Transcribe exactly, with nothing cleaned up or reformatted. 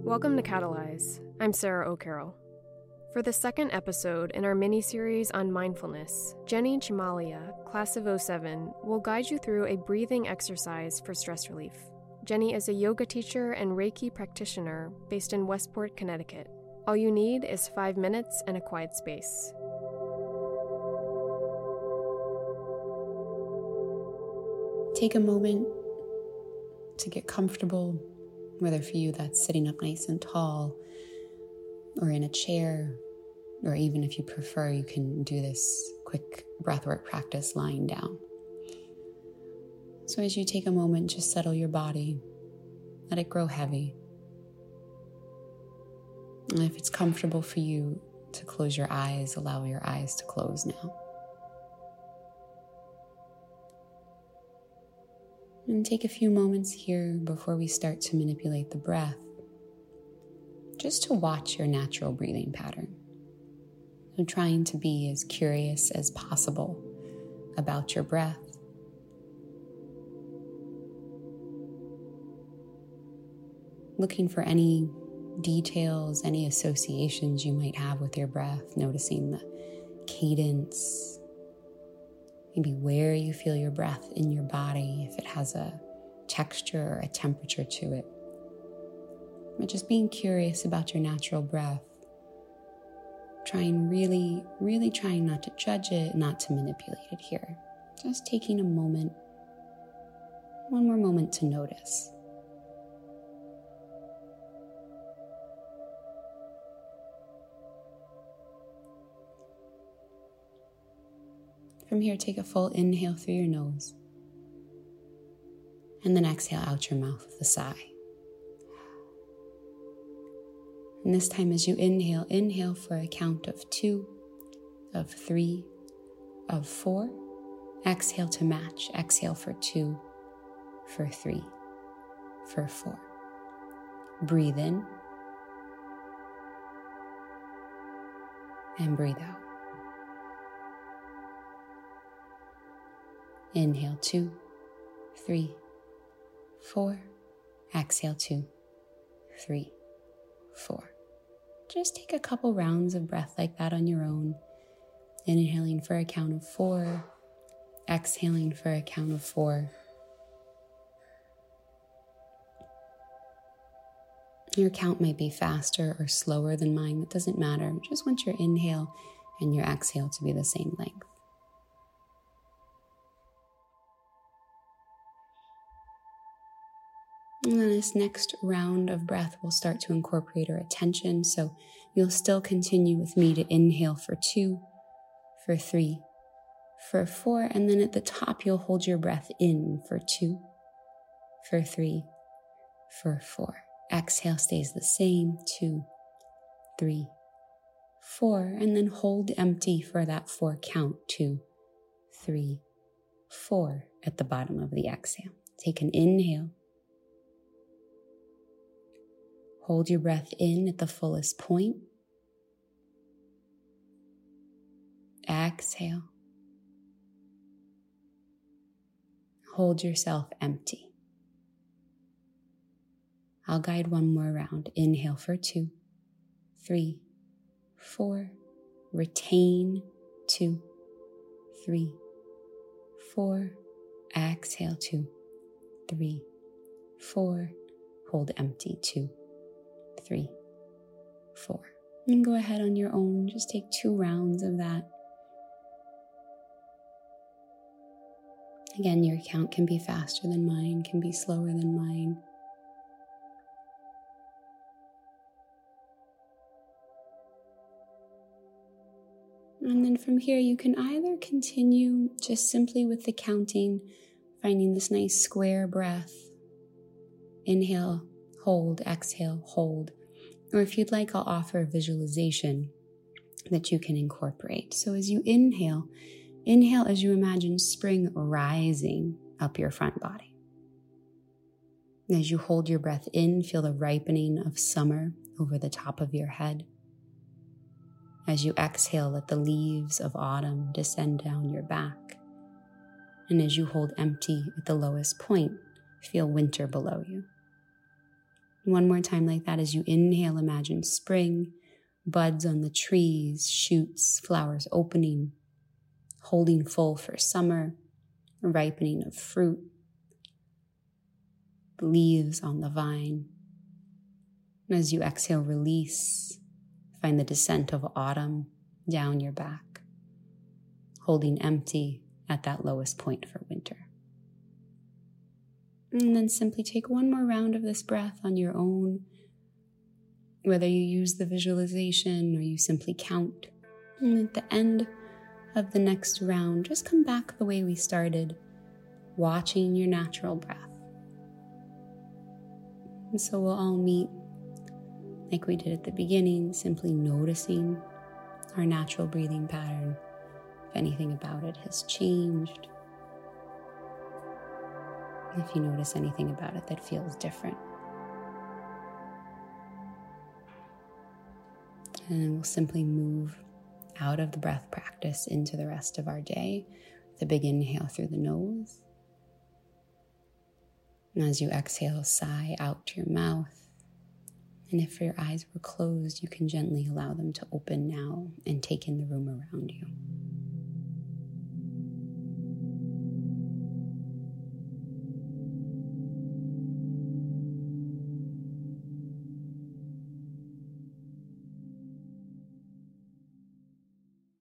Welcome to Catalyze. I'm Sarah O'Carroll. For the second episode in our mini-series on mindfulness, Jenny Chimalia, class of oh seven, will guide you through a breathing exercise for stress relief. Jenny is a yoga teacher and Reiki practitioner based in Westport, Connecticut. All you need is five minutes and a quiet space. Take a moment to get comfortable, whether for you that's sitting up nice and tall or in a chair, or even if you prefer, you can do this quick breathwork practice lying down. So as you take a moment, just settle your body, let it grow heavy. And if it's comfortable for you to close your eyes, allow your eyes to close now. And take a few moments here before we start to manipulate the breath, just to watch your natural breathing pattern. So trying to be as curious as possible about your breath. Looking for any details, any associations you might have with your breath, noticing the cadence, maybe where you feel your breath in your body, if it has a texture or a temperature to it. But just being curious about your natural breath. Trying really, really trying not to judge it, not to manipulate it here. Just taking a moment, one more moment to notice. From here, take a full inhale through your nose, and then exhale out your mouth with a sigh. And this time as you inhale, inhale for a count of two, of three, of four. Exhale to match. Exhale for two, for three, for four. Breathe in, and breathe out. Inhale two, three, four. Exhale two, three, four. Just take a couple rounds of breath like that on your own. Inhaling for a count of four. Exhaling for a count of four. Your count might be faster or slower than mine. That doesn't matter. Just want your inhale and your exhale to be the same length. And then this next round of breath will start to incorporate our attention. So you'll still continue with me to inhale for two, for three, for four. And then at the top, you'll hold your breath in for two, for three, for four. Exhale stays the same, two, three, four. And then hold empty for that four count, two, three, four at the bottom of the exhale. Take an inhale. Hold your breath in at the fullest point. Exhale. Hold yourself empty. I'll guide one more round. Inhale for two, three, four. Retain, two, three, four. Exhale, two, three, four. Hold empty, two, three, four. And go ahead on your own. Just take two rounds of that. Again, your count can be faster than mine, can be slower than mine. And then from here, you can either continue just simply with the counting, finding this nice square breath. Inhale, hold, exhale, hold. Or if you'd like, I'll offer a visualization that you can incorporate. So as you inhale, inhale as you imagine spring rising up your front body. As you hold your breath in, feel the ripening of summer over the top of your head. As you exhale, let the leaves of autumn descend down your back. And as you hold empty at the lowest point, feel winter below you. One more time like that. As you inhale, imagine spring, buds on the trees, shoots, flowers opening, holding full for summer, ripening of fruit, leaves on the vine. And as you exhale, release, find the descent of autumn down your back, holding empty at that lowest point for winter. And then simply take one more round of this breath on your own, whether you use the visualization or you simply count. And at the end of the next round, just come back the way we started, watching your natural breath. And so we'll all meet like we did at the beginning, simply noticing our natural breathing pattern, if anything about it has changed. If you notice anything about it that feels different. And then we'll simply move out of the breath practice into the rest of our day with a big inhale through the nose. And as you exhale, sigh out your mouth. And if your eyes were closed, you can gently allow them to open now and take in the room around you.